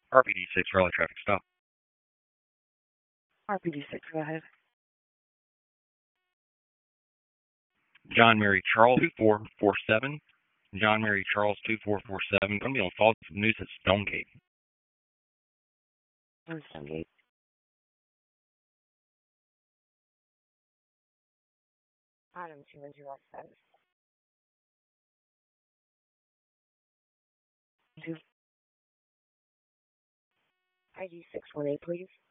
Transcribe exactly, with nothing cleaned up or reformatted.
R P D six, Raleigh traffic stop. R P D six, go ahead. John Mary Charles two four four seven. John Mary Charles two four four seven. Going to be on false news at Stonegate. On Stonegate. Item two one zero seven. Two. I D six one eight, please.